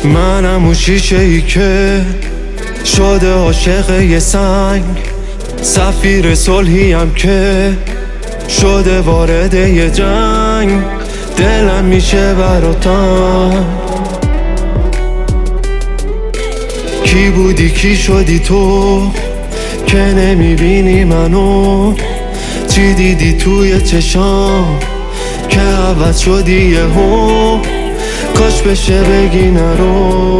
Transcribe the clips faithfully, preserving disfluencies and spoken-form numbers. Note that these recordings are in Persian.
منم اون شیشه ای که شده عاشق یه سنگ، سفیر صلحیم که شده وارد یه جنگ. دلم میشه براتم کی بودی کی شدی تو که نمیبینی منو؟ چی دیدی توی چشام که عوض شدی یهو؟ کاش بشه بگی نرو.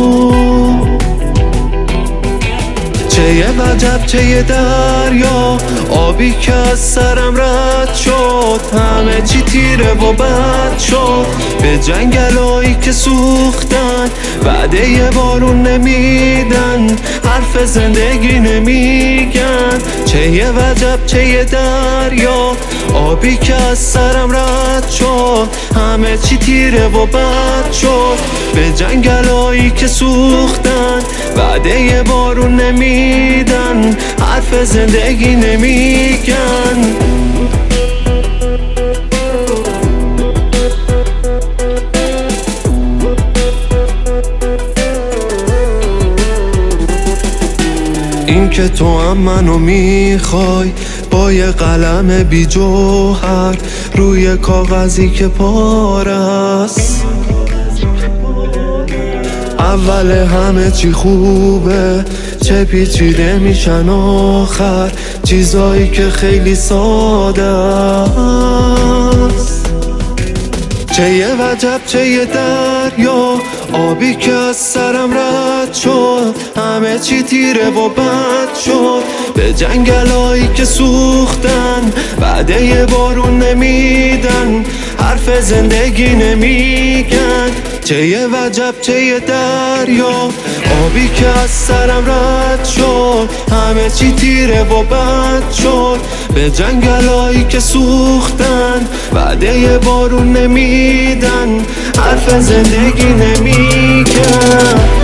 چه یه وجب چه یه دریا، آبی که از سرم رد شد، همه چی تیره و بد شد. به جنگلایی که سوختن وعده یه بارون نمیدن، حرف زندگی نمیگن. چه یه وجب چه یه دریا، آبی که از سرم رد شد، همه چی تیره و بد شد. به جنگلایی که سوختن وعده یه بارون نمیدن، حرف زندگی نمیگن. این که تو هم منو میخوای با یه قلم بی جوهر روی کاغذی که پاره است. اول همه چی خوبه چه پیچیده میشن آخر، چیزایی که خیلی ساده است. چه یه وجب چه یه دریا، آبی که از سرم رد شد، همه چی تیره و بد شد. به جنگلایی که سوختن وعده یه بارون نمیدن، حرف زندگی نمیگن. چه یه وجب چه یه دریا، آبی که از سرم رد شد، همه چی تیره و بد شد. به جنگلایی که سوختن وعده یه بارون نمیدن، حرف زندگی نمیگن.